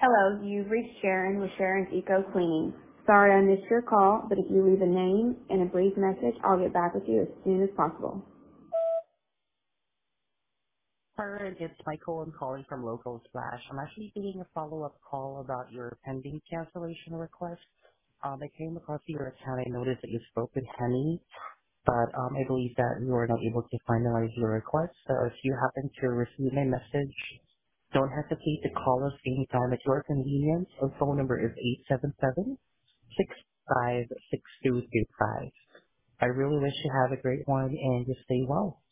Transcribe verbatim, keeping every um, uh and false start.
Hello, you've reached Sharon with Sharon's Eco Cleaning. Sorry I missed your call, but if you leave a name and a brief message, I'll get back with you as soon as possible. Alright, it's Michael. I'm calling from Local Splash. I'm actually doing a follow-up call about your pending cancellation request. Um, I came across your account. I noticed that you spoke with Henny, but um, I believe that you were not able to finalize your request. So if you happen to receive my message, don't hesitate to call us anytime at your convenience. Our phone number is eight seven seven, six five six two two five. I really wish you have a great one and just stay well.